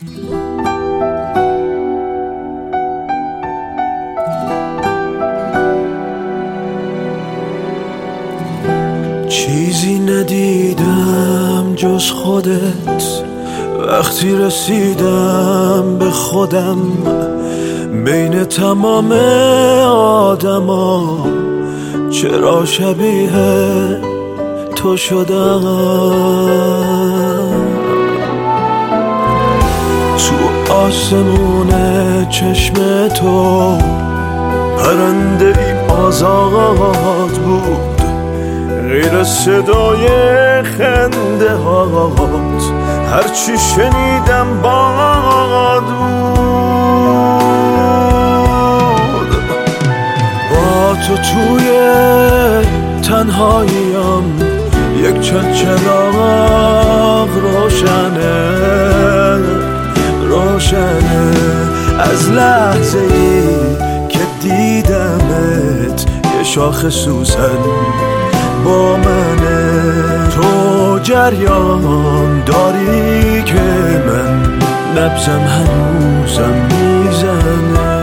چیزی ندیدم جز خودت وقتی رسیدم به خودم، بین تمام آدما چرا شبیه تو شدم. تو آسمون چشم تو پرنده ای آزاد بود، غیر صدای خنده هات هرچی شنیدم باد بود. با تو توی تنهاییم یک چراغ روشنه از لحظه ای که دیدمت یه شاخ سوسن با منه. تو جریان داری که من نبضم هنوزم میزنه.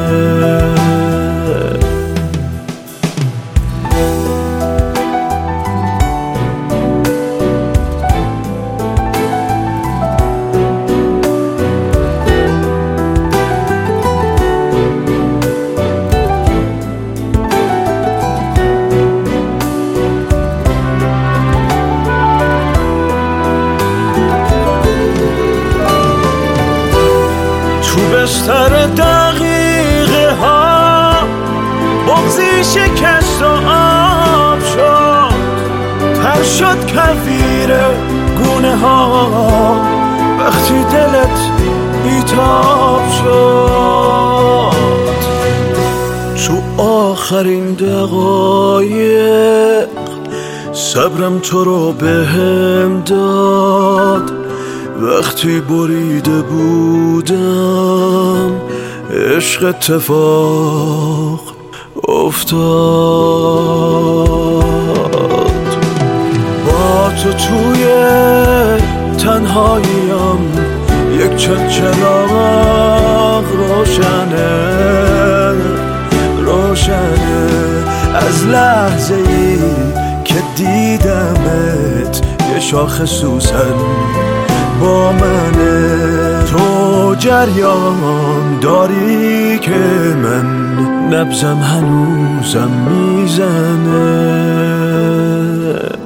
بستر دقیقه ها بغضی شکست و آب شد، تر شد کویر گونه ها وقتی دلت بیتاب شد. تو آخرین دقایق صبرم تو رو بهم داد، وقتی بریده بودم عشق اتفاق افتاد. با تو توی تنهاییم یک چراغ روشنه از لحظه ای که دیدمت یه شاخ سوسن با منه. تو جریان داری که من نبضم هنوزم میزنه.